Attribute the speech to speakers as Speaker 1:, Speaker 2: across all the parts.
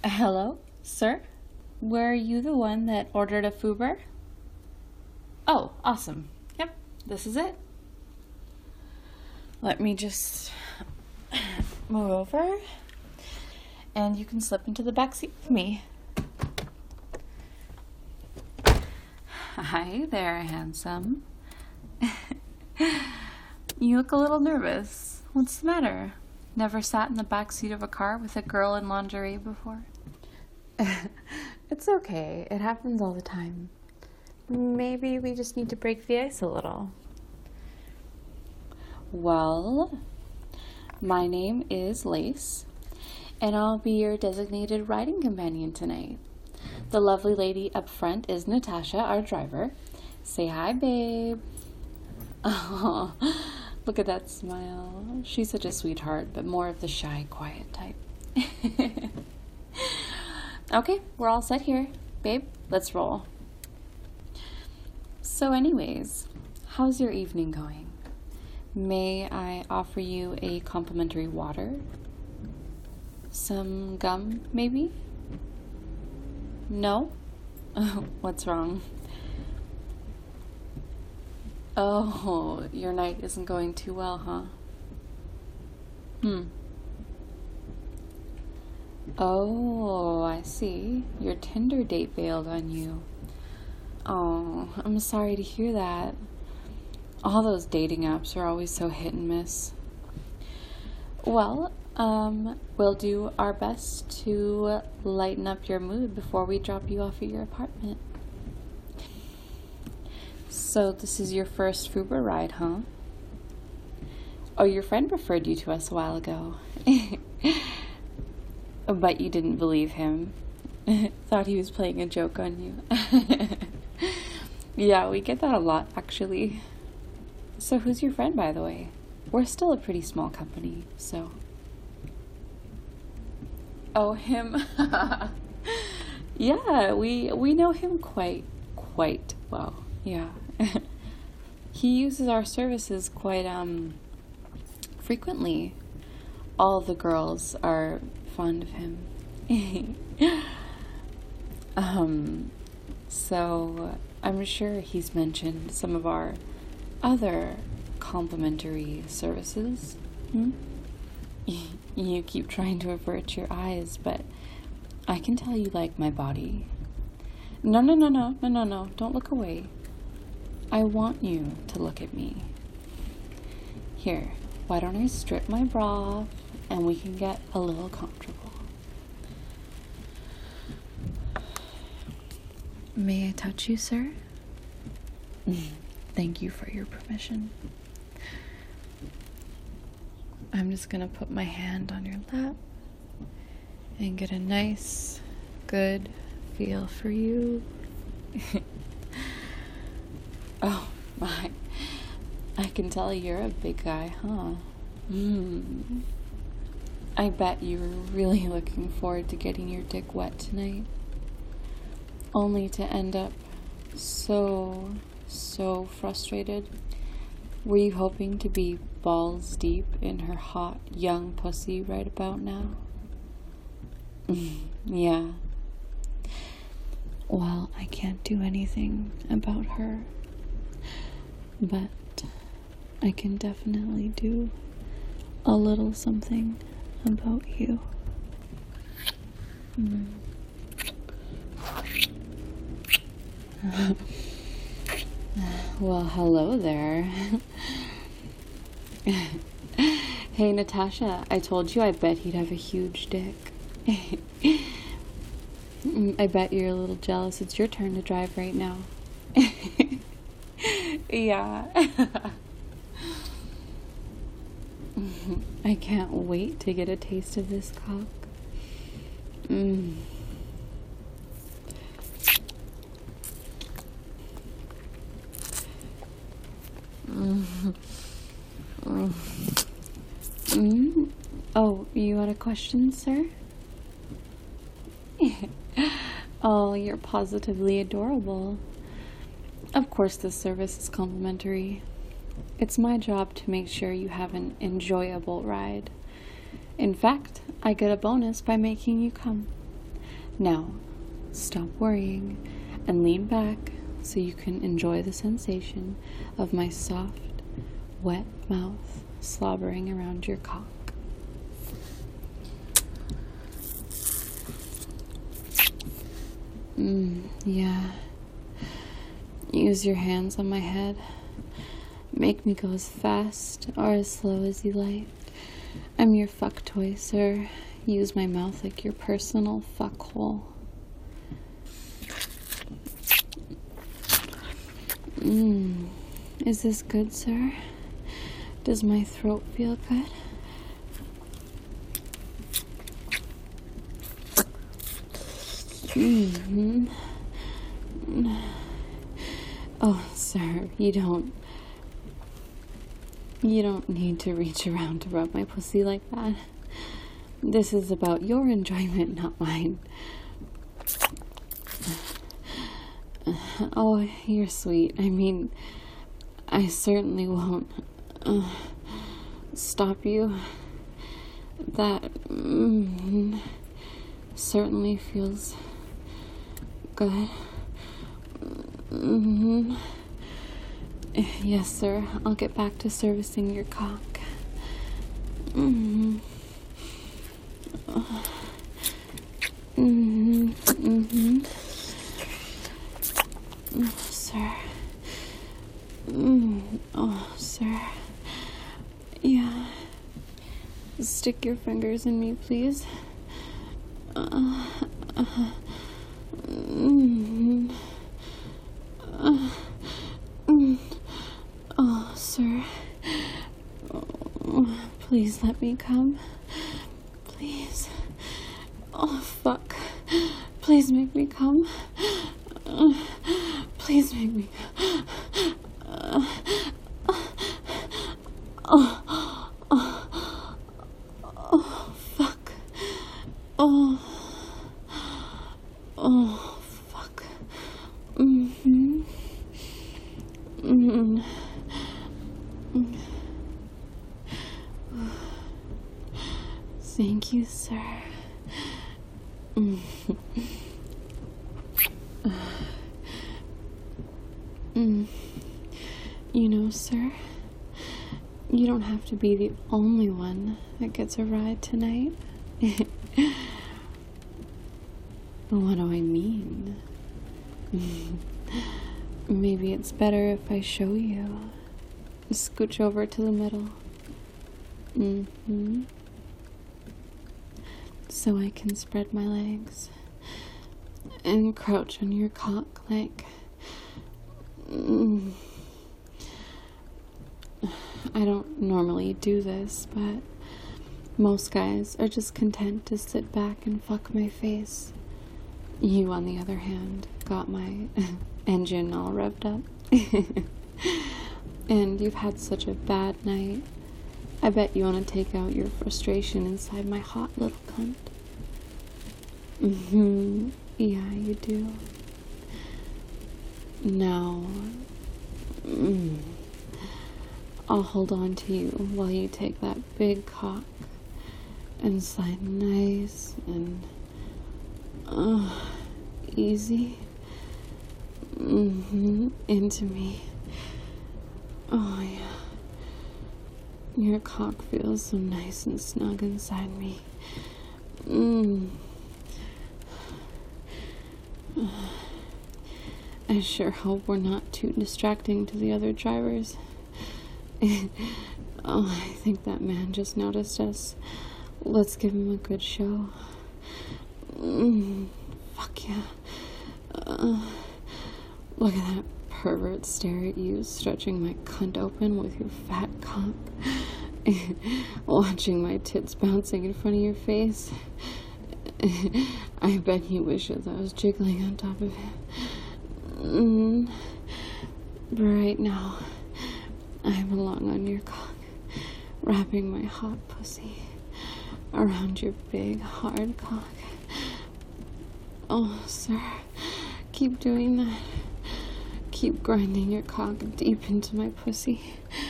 Speaker 1: Hello, sir? Were you the one that ordered a Fuber? Oh, awesome. Yep, this is it. Let me just move over, and you can slip into the back seat with me. Hi there, handsome. You look a little nervous. What's the matter? Never sat in the back seat of a car with a girl in lingerie before? It's okay. It happens all the time. Maybe we just need to break the ice a little. Well, my name is Lace, and I'll be your designated riding companion tonight. The lovely lady up front is Natasha, our driver. Say hi, babe. Oh, look at that smile. She's such a sweetheart, but more of the shy, quiet type. Okay, we're all set here. Babe, let's roll. So anyways, how's your evening going? May I offer you a complimentary water? Some gum, maybe? No? What's wrong? Oh, your night isn't going too well, huh? Oh, I see. Your Tinder date bailed on you. Oh, I'm sorry to hear that. All those dating apps are always so hit and miss. Well, we'll do our best to lighten up your mood before we drop you off at your apartment. So this is your first Fuber ride, huh? Oh, your friend referred you to us a while ago. But you didn't believe him. Thought he was playing a joke on you. Yeah, we get that a lot, actually. So who's your friend, by the way? We're still a pretty small company, so... Oh, him. Yeah, we know him quite well. Yeah. He uses our services quite frequently. All the girls are fond of him. So I'm sure he's mentioned some of our other complimentary services. You keep trying to avert your eyes, but I can tell you like my body. No, don't look away. I want you to look at me. Here, why don't I strip my bra off and we can get a little comfortable. May I touch you, sir? Thank you for your permission. I'm just gonna put my hand on your lap and get a nice, good feel for you. Oh my, I can tell you're a big guy, huh? I bet you were really looking forward to getting your dick wet tonight. Only to end up so frustrated. Were you hoping to be balls deep in her hot, young pussy right about now? Yeah. Well, I can't do anything about her, but I can definitely do a little something about you. Well, hello there. Hey, Natasha, I told you I bet he'd have a huge dick. I bet you're a little jealous. It's your turn to drive right now. Yeah. I can't wait to get a taste of this cock. Oh, you had a question, sir? Oh, you're positively adorable. Of course, this service is complimentary. It's my job to make sure you have an enjoyable ride. In fact, I get a bonus by making you come. Now, stop worrying and lean back so you can enjoy the sensation of my soft, wet mouth slobbering around your cock. Yeah. Use your hands on my head. Make me go as fast or as slow as you like. I'm your fuck toy, sir. Use my mouth like your personal fuck hole. Is this good, sir? Does my throat feel good? Oh, sir, you don't need to reach around to rub my pussy like that. This is about your enjoyment, not mine. Oh, you're sweet. I mean, I certainly won't stop you. That certainly feels good. Yes, sir. I'll get back to servicing your cock. Sir. Oh, sir. Yeah. Stick your fingers in me, please. Oh, sir. Please let me come. Please. Oh, fuck. Please make me come. Please make me. Oh, fuck. Oh, fuck. Thank you, sir. You know, sir, you don't have to be the only one that gets a ride tonight. What do I mean? Maybe it's better if I show you. Scooch over to the middle. So I can spread my legs and crouch on your cock like... I don't normally do this, but most guys are just content to sit back and fuck my face. You, on the other hand, got my engine all revved up. And you've had such a bad night. I bet you want to take out your frustration inside my hot little cunt. Yeah, you do. Now, I'll hold on to you while you take that big cock and slide nice and easy into me. Oh, yeah. Your cock feels so nice and snug inside me. I sure hope we're not too distracting to the other drivers. Oh, I think that man just noticed us. Let's give him a good show. Fuck yeah. Look at that pervert stare at you, stretching my cunt open with your fat cock. Watching my tits bouncing in front of your face. I bet he wishes I was jiggling on top of him. But right now, I belong on your cock, wrapping my hot pussy around your big, hard cock. Oh, sir, keep doing that. Keep grinding your cock deep into my pussy.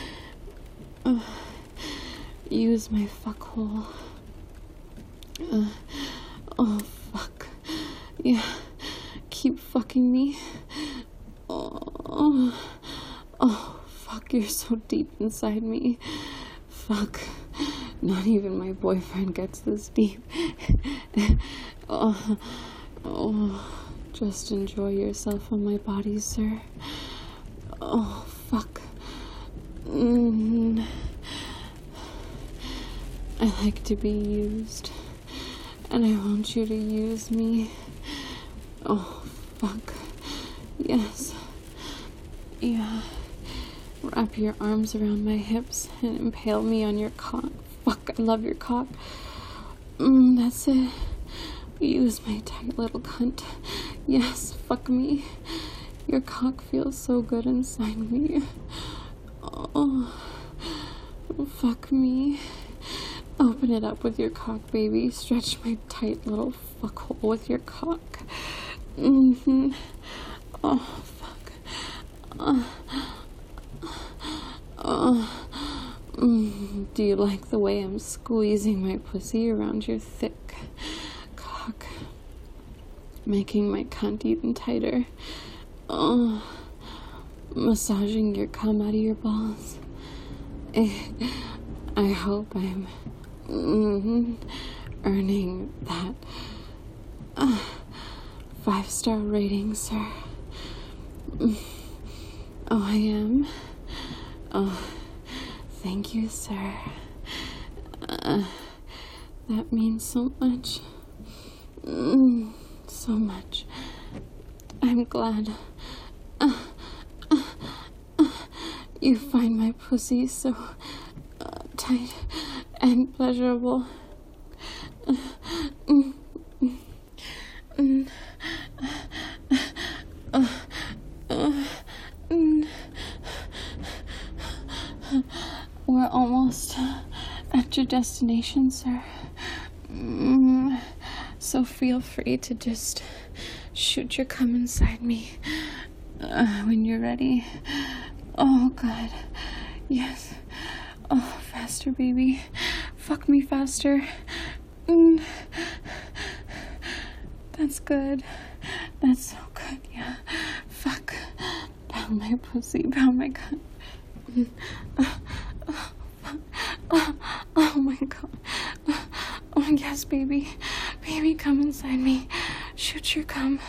Speaker 1: Use my fuck hole. Oh, fuck. Yeah, keep fucking me. Oh, fuck, you're so deep inside me. Fuck, not even my boyfriend gets this deep. Oh, just enjoy yourself on my body, sir. Oh, fuck. I like to be used, and I want you to use me. Oh, fuck. Yes. Yeah. Wrap your arms around my hips and impale me on your cock. Fuck, I love your cock. That's it. Use my tight little cunt. Yes, fuck me. Your cock feels so good inside me. Oh, fuck me. Open it up with your cock, baby. Stretch my tight little fuckhole with your cock. Oh, fuck. Do you like the way I'm squeezing my pussy around your thick cock? Making my cunt even tighter. Oh, massaging your cum out of your balls. I hope I'm earning that 5-star rating, sir. Oh, I am? Oh, thank you, sir. That means so much. So much. I'm glad you find my pussy so tight and pleasurable. We're almost at your destination, sir. So feel free to just shoot your cum inside me when you're ready. Oh, God. Yes. Oh, faster, baby. Fuck me faster. That's good. That's so good, yeah. Fuck. Pound my pussy, pound my cunt. Oh my God. Oh, yes, baby. Baby, come inside me. Shoot your cum.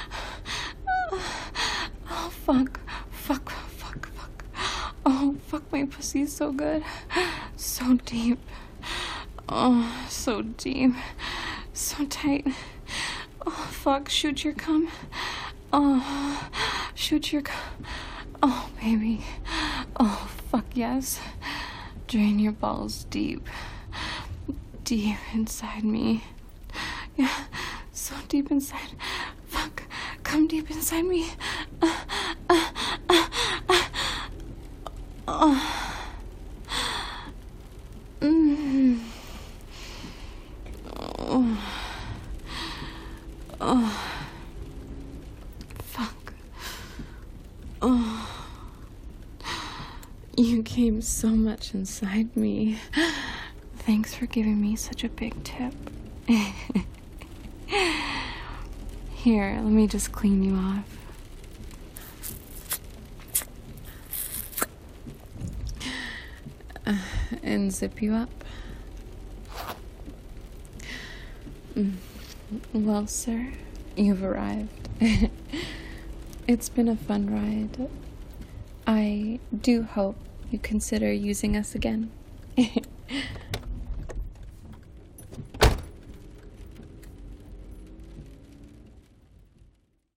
Speaker 1: Oh, fuck. Fuck. Oh, fuck, my pussy's so good. So deep. Oh, so deep. So tight. Oh, fuck, shoot your cum. Oh, shoot your cum. Oh, baby. Oh, fuck, yes. Drain your balls deep. Deep inside me. Yeah, so deep inside. Fuck, come deep inside me. Fuck. You came so much inside me. Thanks for giving me such a big tip. Here, let me just clean you off. And zip you up. Well, sir, you've arrived. It's been a fun ride. I do hope you consider using us again.